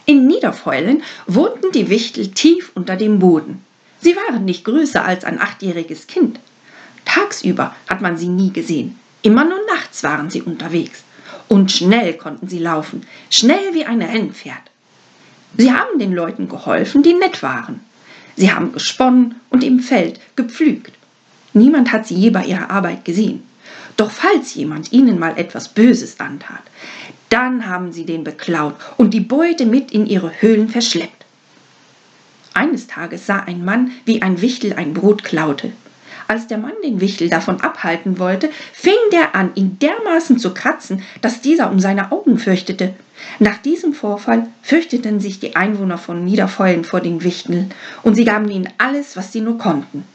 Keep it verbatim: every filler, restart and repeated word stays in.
In Niederfeulen wohnten die Wichtel tief unter dem Boden. Sie waren nicht größer als ein achtjähriges Kind. Tagsüber hat man sie nie gesehen. Immer nur nachts waren sie unterwegs. Und schnell konnten sie laufen, schnell wie ein Rennpferd. Sie haben den Leuten geholfen, die nett waren. Sie haben gesponnen und im Feld gepflügt. Niemand hat sie je bei ihrer Arbeit gesehen. Doch falls jemand ihnen mal etwas Böses antat, dann haben sie den beklaut und die Beute mit in ihre Höhlen verschleppt. Eines Tages sah ein Mann, wie ein Wichtel ein Brot klaute. Als der Mann den Wichtel davon abhalten wollte, fing der an, ihn dermaßen zu kratzen, dass dieser um seine Augen fürchtete. Nach diesem Vorfall fürchteten sich die Einwohner von Niederfeulen vor den Wichteln und sie gaben ihnen alles, was sie nur konnten.